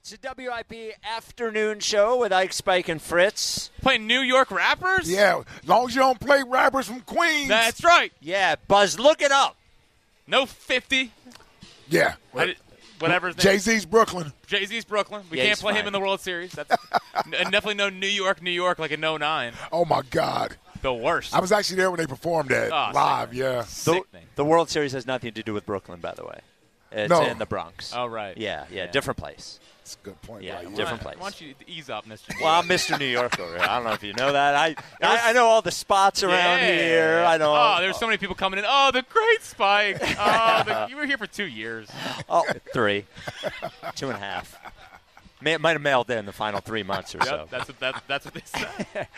It's a WIP afternoon show with Ike, Spike, and Fritz. Playing New York rappers? Yeah, as long as you don't play rappers from Queens. That's right. Yeah, Buzz, look it up. No 50. Yeah. Whatever his name Jay-Z's Brooklyn. Jay-Z's Brooklyn. We Yeah, can't he's play him fine. in the World Series. That's and definitely no New York like in 09. Oh, my God. The worst. I was actually there when they performed that live, yeah. Sickening. The World Series has nothing to do with Brooklyn, by the way. It's No. in the Bronx. Oh, right. Yeah, different place. That's a good point. Yeah, Right? different place. Why don't you ease up, Mr. New Well, York? I'm Mr. New York over here. I don't know if you know that. I know all the spots around here. I know. Oh, there's so many people coming in. Oh, the great Spike. Oh, you were here for 2 years. Oh, 3. 2.5. Might have mailed in the final 3 months or so. Yep, that's what they say.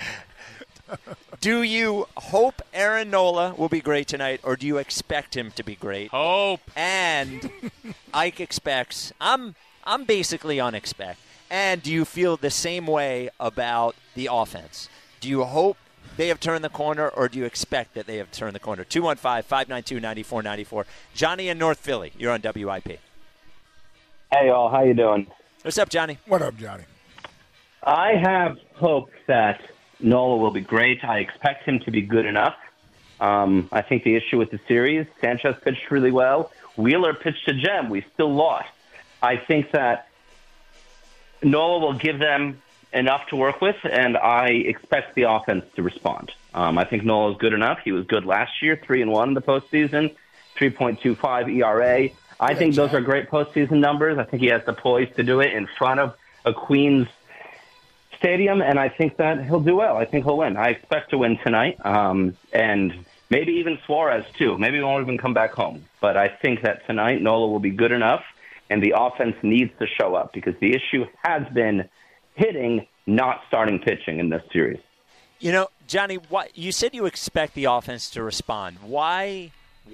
Do you hope Aaron Nola will be great tonight, or do you expect him to be great? Hope. And Ike expects. I'm basically on expect. And do you feel the same way about the offense? Do you hope they have turned the corner, or do you expect that they have turned the corner? 215-592-9494. Johnny in North Philly, you're on WIP. Hey, all. How you doing? What's up, Johnny? What up, Johnny? I have hope that Nola will be great. I expect him to be good enough. I think the issue with the series, Sanchez pitched really well. Wheeler pitched a gem. We still lost. I think that Nola will give them enough to work with, and I expect the offense to respond. I think Nola is good enough. He was good last year, 3-1 in the postseason, 3.25 ERA. I think those are great postseason numbers. I think he has the poise to do it in front of a Queens stadium, and I think that he'll do well. I think he'll win. I expect to win tonight, and maybe even Suarez, too. Maybe he won't even come back home. But I think that tonight Nola will be good enough, and the offense needs to show up because the issue has been hitting, not starting pitching in this series. You know, Johnny, you said you expect the offense to respond. Why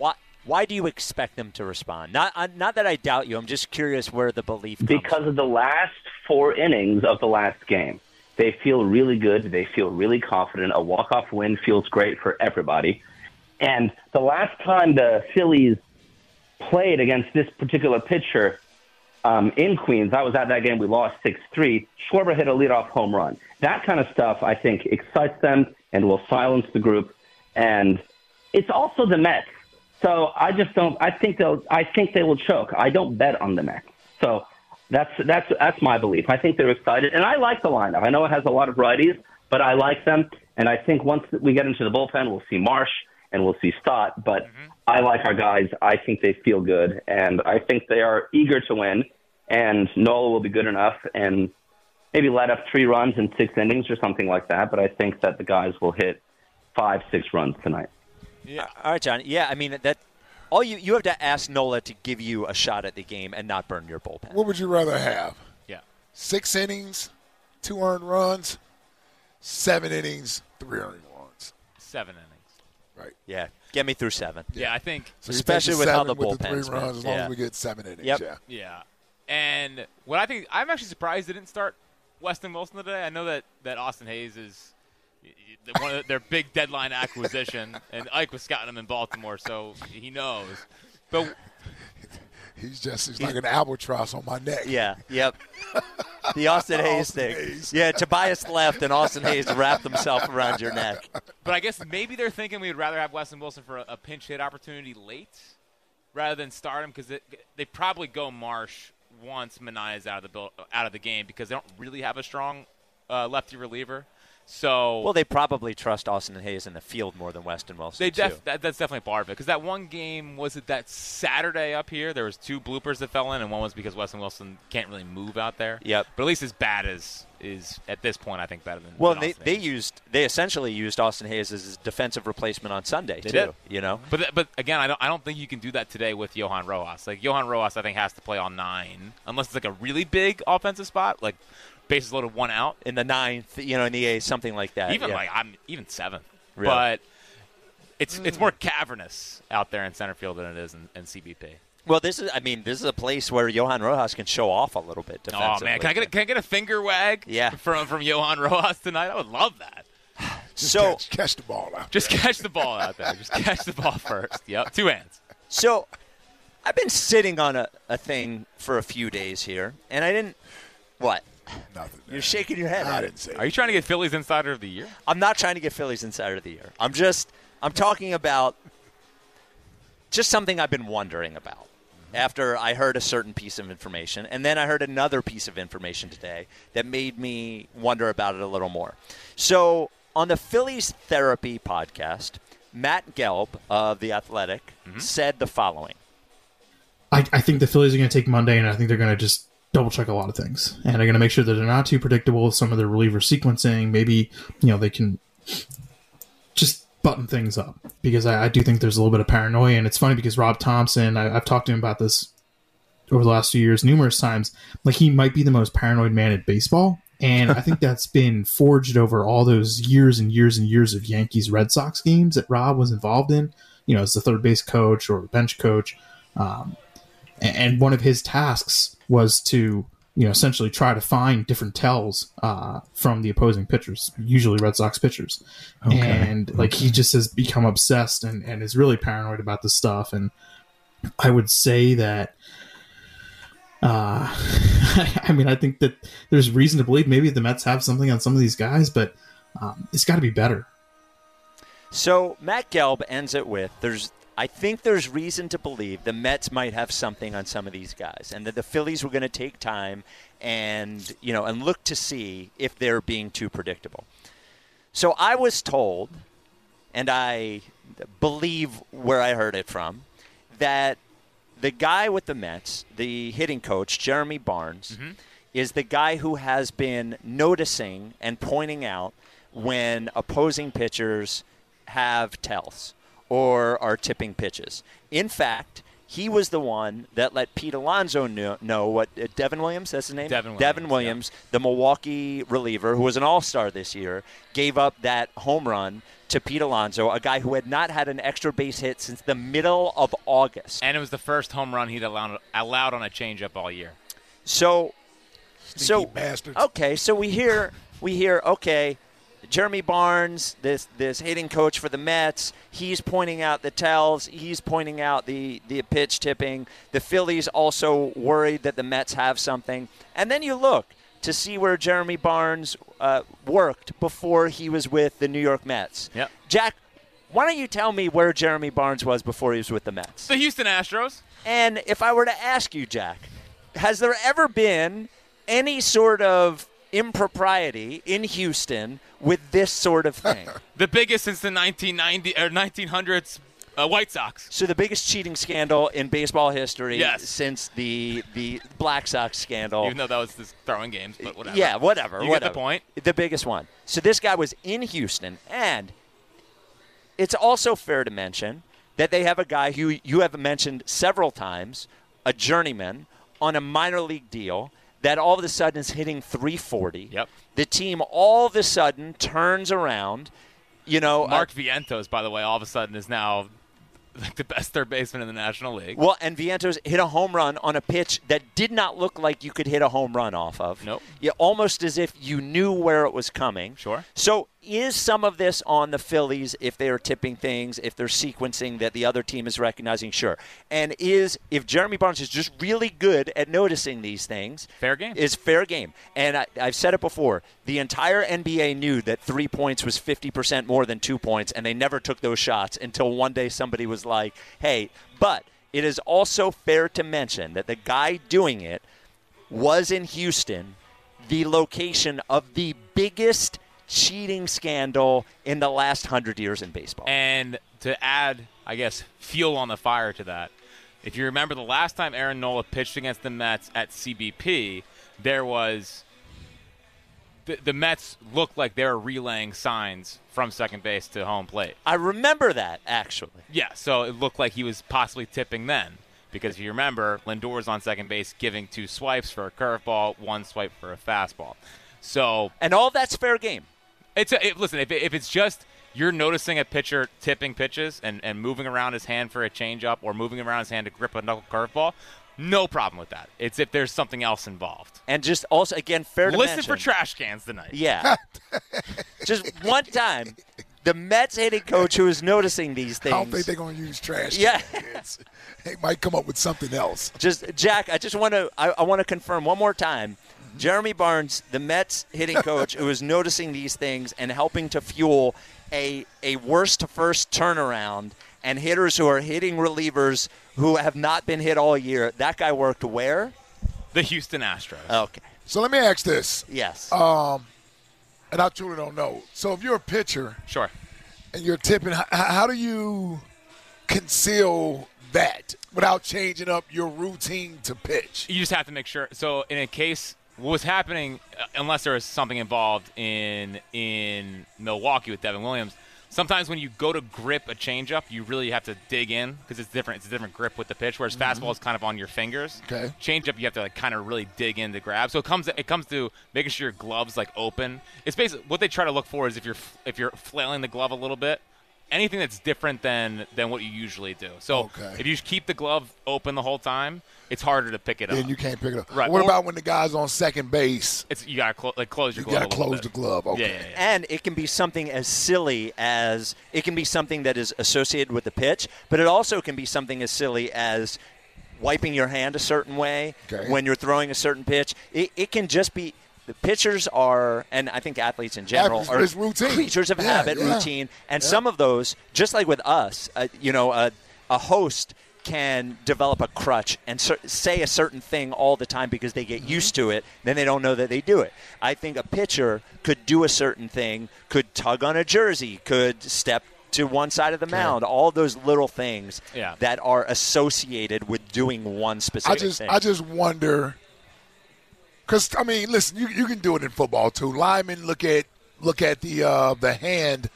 do you expect them to respond? Not that I doubt you. I'm just curious where the belief comes Because from. of the last 4 innings of the last game. They feel really good. They feel really confident. A walk-off win feels great for everybody. And the last time the Phillies played against this particular pitcher in Queens, I was at that game. We lost 6-3. Schwarber hit a leadoff home run. That kind of stuff, I think, excites them and will silence the group. And it's also the Mets. So I just don't. I think they will choke. I don't bet on the Mets. So that's my belief. I think they're excited, and I like the lineup. I know it has a lot of righties, but I like them. And I think once we get into the bullpen, we'll see Marsh and we'll see Stott. But I like our guys. I think they feel good, and I think they are eager to win. And Nola will be good enough, and maybe let up 3 runs in 6 innings or something like that. But I think that the guys will hit 5-6 runs tonight. Yeah. All right, Johnny. Yeah, I mean, that all you have to ask Nola to give you a shot at the game and not burn your bullpen. What would you rather have? Yeah. 6 innings, 2 earned runs, 7 innings, 3 earned runs. 7 innings. Right. Yeah, get me through 7. Yeah, I think. So you Especially take with how the with the bullpen's 3 runs, been. as long Yeah. as we get 7 innings. Yep. Yeah. Yeah. And what I think, I'm actually surprised they didn't start Weston Wilson today. I know that Austin Hayes is one of their big deadline acquisition, and Ike was scouting him in Baltimore, so he knows. But He's like an albatross on my neck. Yeah, yep. The Austin Hayes Austin thing. Hayes. Yeah, Tobias left and Austin Hayes wrapped himself around your neck. But I guess maybe they're thinking we'd rather have Weston Wilson for a pinch hit opportunity late rather than start him because they probably go Marsh once Manaea's out of the game because they don't really have a strong lefty reliever. So Well, they probably trust Austin Hayes in the field more than Weston Wilson, too. That's definitely part of it. Because that one game, was it that Saturday up here? There was 2 bloopers that fell in, and one was because Weston Wilson can't really move out there. Yep. But at least as bad is at this point, I think, better than Well, than they essentially used Austin Hayes as his defensive replacement on Sunday, They too. did. You know? But again, I don't think you can do that today with Johan Rojas. Like, Johan Rojas, I think, has to play on 9, unless it's like a really big offensive spot, like bases loaded 1 out. In the 9th, in the 8th, something like that. Even yeah. I'm even 7th. Really? But it's more cavernous out there in center field than it is in CBP. Well, this is a place where Johan Rojas can show off a little bit defensively. Oh man, can I get a finger wag? Yeah. From Johan Rojas tonight? I would love that. So catch the ball out. Just catch the ball out there. Just catch the ball first. Yep, 2 hands. So I've been sitting on a thing for a few days here, and I didn't What? Nothing. You're shaking your head. I at didn't it. say Are you trying to get Phillies Insider of the Year? I'm not trying to get Phillies Insider of the Year. I'm talking about just something I've been wondering about after I heard a certain piece of information, and then I heard another piece of information today that made me wonder about it a little more. So on the Phillies Therapy podcast, Matt Gelb of The Athletic said the following. I think the Phillies are going to take Monday, and I think they're going to just double-check a lot of things. And they're going to make sure that they're not too predictable with some of their reliever sequencing. Maybe, they can just button things up. Because I do think there's a little bit of paranoia. And it's funny because Rob Thompson, I've talked to him about this over the last few years numerous times. Like, he might be the most paranoid man in baseball. And I think that's been forged over all those years and years and years of Yankees-Red Sox games that Rob was involved in, as the third base coach or bench coach. And one of his tasks was to, essentially try to find different tells from the opposing pitchers, usually Red Sox pitchers. Okay. And he just has become obsessed and is really paranoid about this stuff. And I would say that, I think that there's reason to believe maybe the Mets have something on some of these guys, but it's got to be better. So Matt Gelb ends it with, I think there's reason to believe the Mets might have something on some of these guys, and that the Phillies were going to take time and look to see if they're being too predictable. So I was told, and I believe where I heard it from, that the guy with the Mets, the hitting coach, Jeremy Barnes, is the guy who has been noticing and pointing out when opposing pitchers have tells or are tipping pitches. In fact, he was the one that let Pete Alonso know what Devin Williams, that's his name? Devin Williams, yeah. The Milwaukee reliever, who was an all-star this year, gave up that home run to Pete Alonso, a guy who had not had an extra base hit since the middle of August. And it was the first home run he'd allowed on a changeup all year. Sneaky bastards. Okay, so we hear, okay, Jeremy Barnes, this hitting coach for the Mets, he's pointing out the tells. He's pointing out the pitch tipping. The Phillies also worried that the Mets have something. And then you look to see where Jeremy Barnes worked before he was with the New York Mets. Yep. Jack, why don't you tell me where Jeremy Barnes was before he was with the Mets? The Houston Astros. And if I were to ask you, Jack, has there ever been any sort of impropriety in Houston with this sort of thing? The biggest since the 1900s White Sox. So the biggest cheating scandal in baseball history, yes, since the Black Sox scandal. Even though that was just throwing games, but whatever. Yeah, whatever. You get the point. The biggest one. So this guy was in Houston, and it's also fair to mention that they have a guy who you have mentioned several times, a journeyman, on a minor league deal that all of a sudden is hitting 340. Yep. The team all of a sudden turns around. Mark Vientos, by the way, all of a sudden is now like the best third baseman in the National League. Well, and Vientos hit a home run on a pitch that did not look like you could hit a home run off of. Nope. Yeah, almost as if you knew where it was coming. Sure. So is some of this on the Phillies if they are tipping things, if they're sequencing that the other team is recognizing? Sure. And if Jeremy Barnes is just really good at noticing these things, fair game. Is fair game. And I've said it before, the entire NBA knew that 3 points was 50% more than 2 points, and they never took those shots until one day somebody was like, hey, but it is also fair to mention that the guy doing it was in Houston, the location of the biggest cheating scandal in the last 100 years in baseball. And to add, I guess, fuel on the fire to that, if you remember the last time Aaron Nola pitched against the Mets at CBP, there was the Mets looked like they were relaying signs from second base to home plate. I remember that, actually. Yeah, so it looked like he was possibly tipping then. Because if you remember, Lindor was on second base giving 2 swipes for a curveball, 1 swipe for a fastball. So, and all that's fair game. Listen, if it's just you're noticing a pitcher tipping pitches and moving around his hand for a changeup or moving around his hand to grip a knuckle curveball, no problem with that. It's if there's something else involved. And just also, again, fair to mention. Listen for trash cans tonight. Yeah. Just one time, the Mets hitting coach who is noticing these things. I don't think they're going to use trash cans. They might come up with something else. Jack, I just want to confirm one more time. Jeremy Barnes, the Mets hitting coach, who is noticing these things and helping to fuel a worst first turnaround and hitters who are hitting relievers who have not been hit all year. That guy worked where? The Houston Astros. Okay. So let me ask this. Yes. And I truly don't know. So if you're a pitcher Sure. and you're tipping, how do you conceal that without changing up your routine to pitch? You just have to make sure. So in a case, what was happening, unless there was something involved in Milwaukee with Devin Williams, sometimes when you go to grip a changeup, you really have to dig in because it's different. It's a different grip with the pitch, whereas fastball is kind of on your fingers. Okay. Changeup, you have to like kind of really dig in to grab. So it comes to making sure your glove's like open. It's basically what they try to look for is if you're flailing the glove a little bit, anything that's different than what you usually do. So if you keep the glove open the whole time, it's harder to pick it up. Then you can't pick it up. Right. What about when the guy's on second base? You gotta close your glove. You got to close the glove. Okay. Yeah. And it can be something as silly as it can be something that is associated with the pitch, but it also can be something as silly as wiping your hand a certain way when you're throwing a certain pitch. It can just be the pitchers are, and I think athletes in general are creatures of habit, routine, and some of those, just like with us, a host can develop a crutch and say a certain thing all the time because they get used to it, then they don't know that they do it. I think a pitcher could do a certain thing, could tug on a jersey, could step to one side of the mound, all those little things that are associated with doing one specific thing. I just wonder, because, I mean, listen, you can do it in football too. Linemen look at the hand.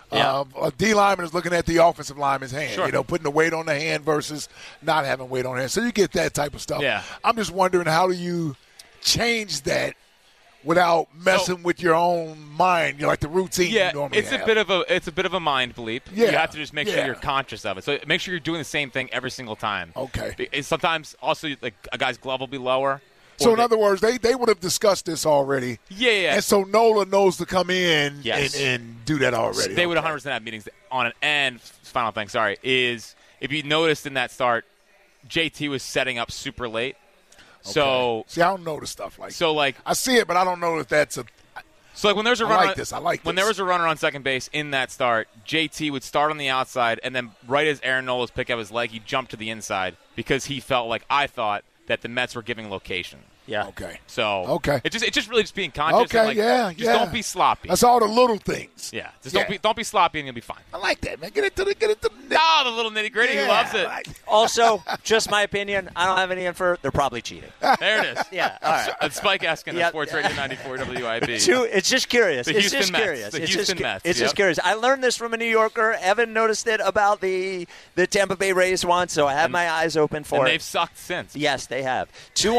A D lineman is looking at the offensive lineman's hand, putting the weight on the hand versus not having weight on the hand. So you get that type of stuff. Yeah. I'm just wondering, how do you change that without messing with your own mind, like the routine you normally have? It's a bit of a mind bleep. Yeah. You have to just make sure you're conscious of it. So make sure you're doing the same thing every single time. Okay. Sometimes also like a guy's glove will be lower. So, in other words, they would have discussed this already. Yeah. And so Nola knows to come in and do that already. They would 100% have meetings on it. And final thing, is if you noticed in that start, JT was setting up super late. Okay. So see, I don't know the stuff like that. So, like, I see it, but I don't know if that's a – So, like, when there's a runner, I like this. When there was a runner on second base in that start, JT would start on the outside, and then right as Aaron Nola's pick up his leg, he jumped to the inside because he felt like I thought that the Mets were giving location. Yeah. Okay. So it's just really just being conscious. Okay. And don't be sloppy. That's all the little things. Yeah. Just don't be sloppy, and you'll be fine. I like that, man. Get into the the little nitty gritty. He loves it. Also, just my opinion. I don't have any info. They're probably cheating. There it is. Yeah. All right. It's Spike Eskin at Sports Radio 94 WIB. It's just curious. The Houston Mets. The Houston Mets. It's just curious. I learned this from a New Yorker. Evan noticed it about the Tampa Bay Rays once, so I have my eyes open for it. And they've sucked since. Yes, they have.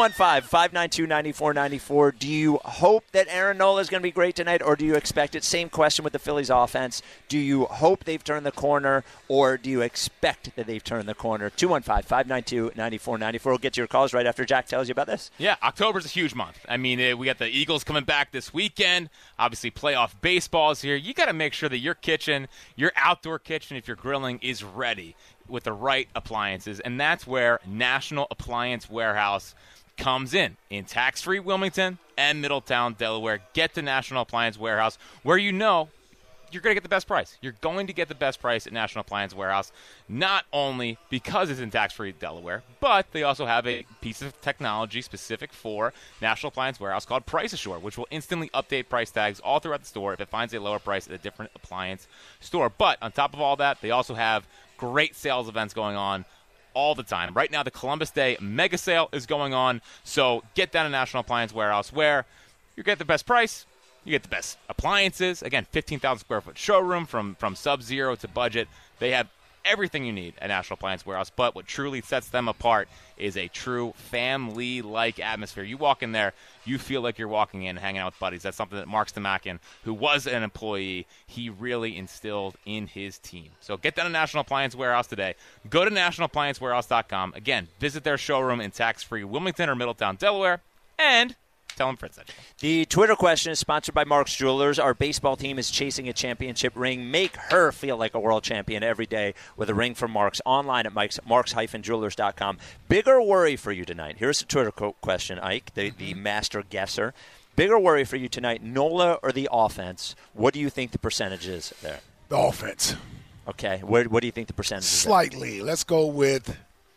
215-592-9494. Do you hope that Aaron Nola is going to be great tonight, or do you expect it? Same question with the Phillies offense. Do you hope they've turned the corner, or do you expect that they've turned the corner? 215-592-9494. We'll get to your calls right after Jack tells you about this. Yeah, October's a huge month. I mean, we got the Eagles coming back this weekend. Obviously, playoff baseball is here. You got to make sure that your kitchen, your outdoor kitchen, if you're grilling, is ready with the right appliances, and that's where National Appliance Warehouse comes in tax-free Wilmington and Middletown, Delaware. Get to National Appliance Warehouse, where you know you're going to get the best price. You're going to get the best price at National Appliance Warehouse, not only because it's in tax-free Delaware, but they also have a piece of technology specific for National Appliance Warehouse called Price Assure, which will instantly update price tags all throughout the store if it finds a lower price at a different appliance store. But on top of all that, they also have great sales events going on all the time. Right now, the Columbus Day Mega Sale is going on, so get down to National Appliance Warehouse where you get the best price, you get the best appliances. Again, 15,000 square foot showroom from sub-zero to budget. They have everything you need at National Appliance Warehouse, but what truly sets them apart is a true family-like atmosphere. You walk in there, you feel like you're walking in, hanging out with buddies. That's something that Mark Stamakian, who was an employee, he really instilled in his team. So get down to National Appliance Warehouse today. Go to nationalappliancewarehouse.com. Again, visit their showroom in tax-free Wilmington or Middletown, Delaware, and Tell him Fritz said. The Twitter question is sponsored by Mark's Jewelers. Our baseball team is chasing a championship ring. Make her feel like a world champion every day with a ring from Mark's. Online at marks-jewelers.com. Bigger worry for you tonight. Here's the Twitter question, Ike, the master guesser. Bigger worry for you tonight, Nola or the offense? What do you think the percentage is there? The offense. Okay. What do you think the percentage is? Slightly. Let's go with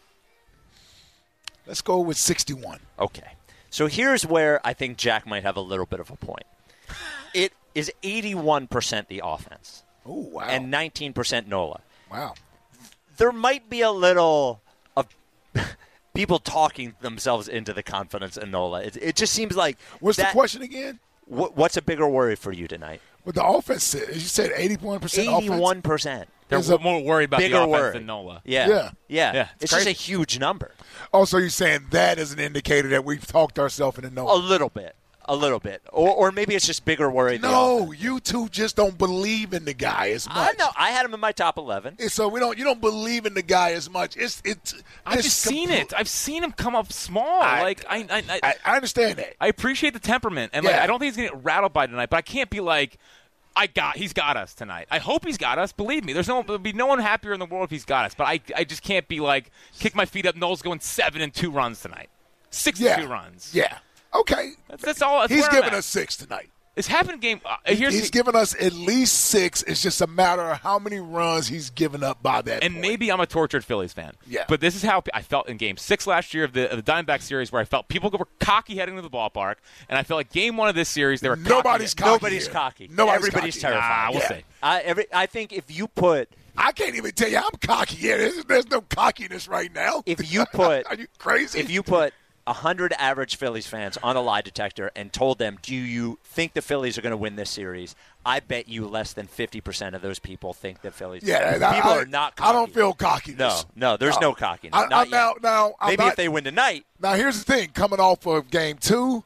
61. Okay. So here's where I think Jack might have a little bit of a point. It is 81% the offense. Oh, wow. And 19% Nola. Wow. There might be a little of people talking themselves into the confidence in Nola. It just seems like What's the question again? What's a bigger worry for you tonight? With the offense, you said 81% offense? 81%. They're more worried about the bigger offense worry than Nola. Yeah. It's just crazy. a huge number. Oh, so you're saying that is an indicator that we've talked ourselves into knowing? A little bit. Or maybe it's just bigger worry. No, you two just don't believe in the guy as much. I know. I had him in my top 11. So you don't believe in the guy as much. I've just seen it. I've seen him come up small. I understand that. I appreciate the temperament, and I don't think he's going to get rattled by tonight. But I can't be like, he's got us tonight. I hope he's got us. Believe me, there'll be no one happier in the world if he's got us. But I just can't be like, kick my feet up. Noel's going 7 and 2 runs tonight. 6 and 2 runs. Yeah. Okay. That's all. He's giving us 6 tonight. It's happened game. He's given us at least 6. It's just a matter of how many runs he's given up by that And point. maybe I'm a tortured Phillies fan. Yeah. But this is how I felt in Game 6 last year of the Diamondback series, where I felt people were cocky heading to the ballpark, and I felt like Game 1 of this series they were cocky. Nobody's cocky. Everybody's terrified. We'll see. I think if you put. I can't even tell you I'm cocky yet. There's no cockiness right now. If you put. Are you crazy? If you put 100 average Phillies fans on a lie detector and told them, do you think the Phillies are going to win this series? I bet you less than 50% of those people think the Phillies. Yeah, people are not cocky. I don't feel cockiness. No, there's no cockiness. Maybe if they win tonight. Now, here's the thing. Coming off of Game 2,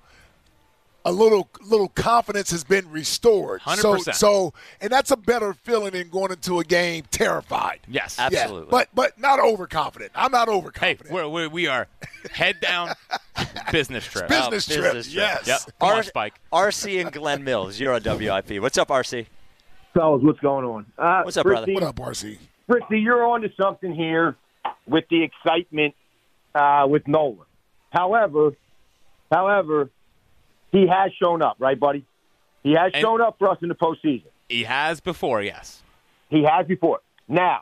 a little confidence has been restored. 100%. So, and that's a better feeling than going into a game terrified. Yes, absolutely. Yeah, but not overconfident. I'm not overconfident. Hey, we are head down business trip. Business trip. Yes. Yep. Come on, Spike. RC and Glenn Mills, you're on WIP. What's up, RC? Fellas, what's going on? What's up, Fritzy, brother? What up, RC? Fritzy, you're on to something here with the excitement with Nolan. However, he has shown up, right, buddy? He has shown up for us in the postseason. He has before, yes. He has before. Now,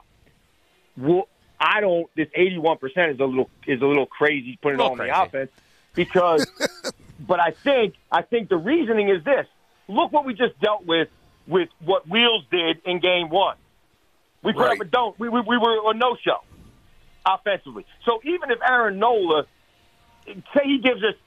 I don't. This 81% is a little crazy putting it on the offense because. But I think the reasoning is this. Look what we just dealt with what Wheels did in Game 1. We put up a don't. We were a no-show offensively. So even if Aaron Nola, say he gives us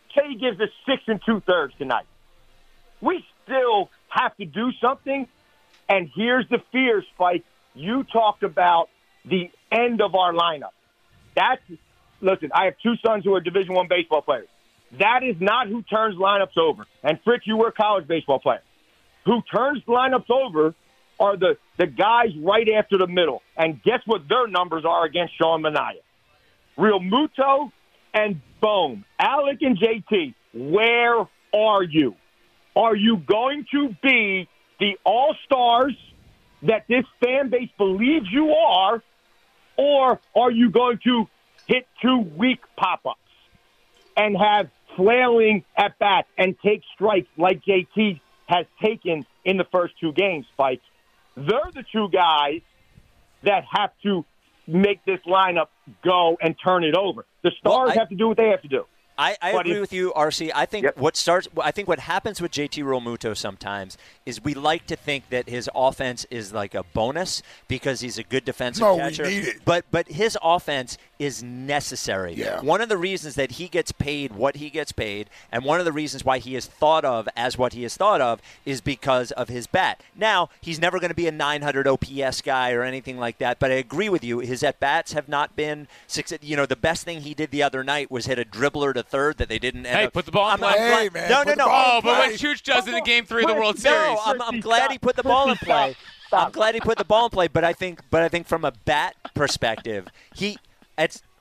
6 2/3 tonight, we still have to do something. And here's the fear, Spike. You talked about the end of our lineup. Listen, I have 2 sons who are Division I baseball players. That is not who turns lineups over. And Fritz, you were a college baseball player. Who turns lineups over are the guys right after the middle. And guess what their numbers are against Sean Manaea? Real Muto and Bohm. Alec and JT, where are you? Are you going to be the all-stars that this fan base believes you are, or are you going to hit 2 weak pop-ups and have flailing at-bats and take strikes like JT has taken in the first 2 games, Spike? They're the 2 guys that have to make this lineup go and turn it over. The stars have to do what they have to do. I agree with you, RC. I think what happens with JT Realmuto sometimes is we like to think that his offense is like a bonus because he's a good defensive catcher. We need it. But his offense is necessary. Yeah. One of the reasons that he gets paid what he gets paid, and one of the reasons why he is thought of as what he is thought of, is because of his bat. Now, he's never going to be a 900 OPS guy or anything like that, but I agree with you. His at-bats have not been – the best thing he did the other night was hit a dribbler to third that they didn't end up. Put the ball in play. Hey, man. No. Oh, but what Chooch does in the Game 3 of the World Series. No, I'm glad he put the ball in play. I'm glad he put the ball in play, but I think from a bat perspective,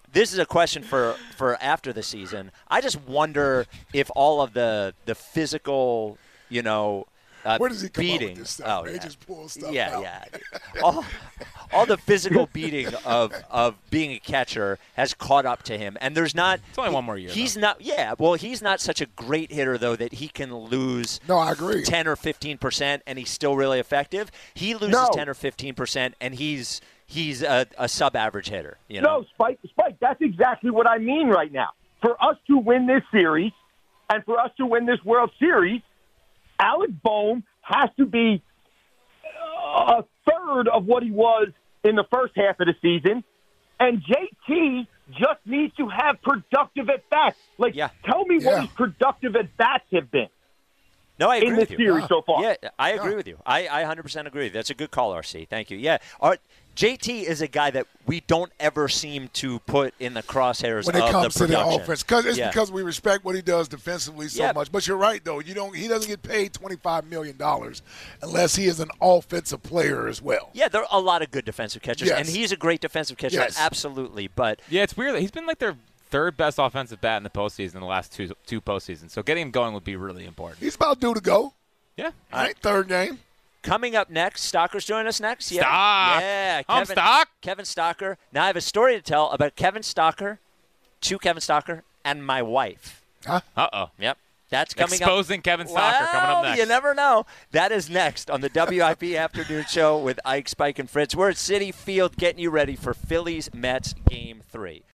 this is a question for after the season. I just wonder if all of the physical, where does he come beating. up with this stuff? Oh, He yeah. just pulls stuff Yeah, out. yeah. All the physical beating of being a catcher has caught up to him, and there's not. It's only one more year. He's not. Yeah, well, he's not such a great hitter though that he can lose. No, I agree. 10 or 15%, and he's still really effective. He loses 10 or 15%, and he's a sub-average hitter. No, Spike, that's exactly what I mean right now. For us to win this series and for us to win this World Series, Alec Bohm has to be a third of what he was in the first half of the season, and JT just needs to have productive at-bats. Tell me what his productive at-bats have been. No, I agree in with this you. series so far. Yeah, I agree with you. I 100% agree. That's a good call, RC. Thank you. Yeah, JT is a guy that we don't ever seem to put in the crosshairs when it of comes the to the production. offense, because we respect what he does defensively so much. But you're right, though. He doesn't get paid $25 million unless he is an offensive player as well. Yeah, there are a lot of good defensive catchers, and he's a great defensive catcher, absolutely. But yeah, it's weird. He's been like their third best offensive bat in the postseason in the last two postseasons. So getting him going would be really important. He's about due to go. Yeah. All right, third game. Coming up next, Stocker's joining us next. Yeah. Stock. Yeah. I'm Stock. Kevin Stocker. Now I have a story to tell about Kevin Stocker, Kevin Stocker, and my wife. Huh? Uh-oh. Yep. That's coming Exposing up. Kevin Stocker coming up next. You never know. That is next on the WIP Afternoon Show with Ike, Spike, and Fritz. We're at Citi Field getting you ready for Phillies-Mets Game 3.